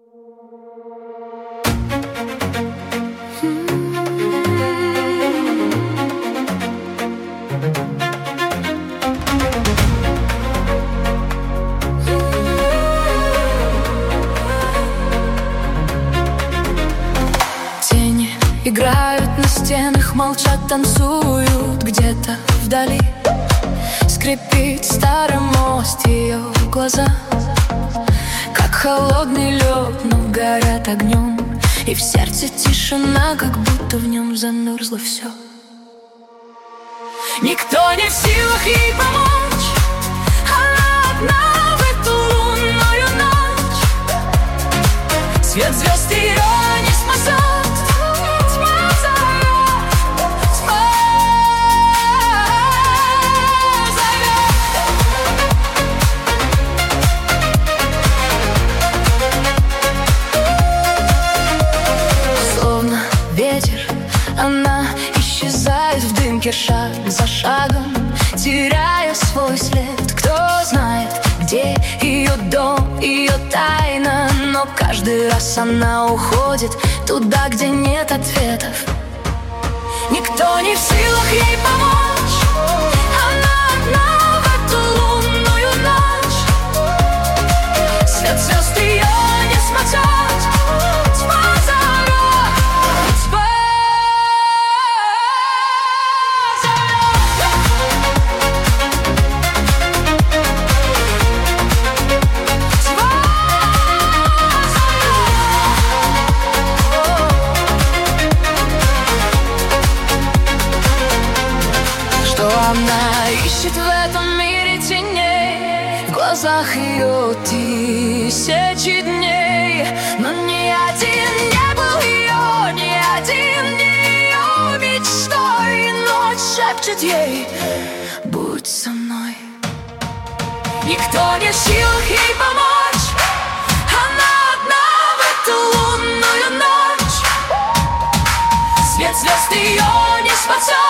Тени играют на стенах, молчат, танцуют где-то вдали. Скрипит старый мост, ее глаза как холодный лед, но горят огнем. И в сердце тишина, как будто в нем замерзло все. Никто не в силах ей помочь, она одна в эту лунную ночь. Свет звезд ее не спасет. Она исчезает в дымке шаг за шагом, теряя свой след. Кто знает, где ее дом, ее тайна, но каждый раз она уходит туда, где нет ответов. Никто не в силах ей помочь, она одна в эту лунную ночь. Свет звезд ее не смотрят. Она ищет в этом мире теней, в глазах ее тысячи дней. Но ни один не был ее, ни один не ее мечтой. И ночь шепчет ей: будь со мной. Никто не в силах ей помочь, она одна в эту лунную ночь. Свет звезд ее не спасет.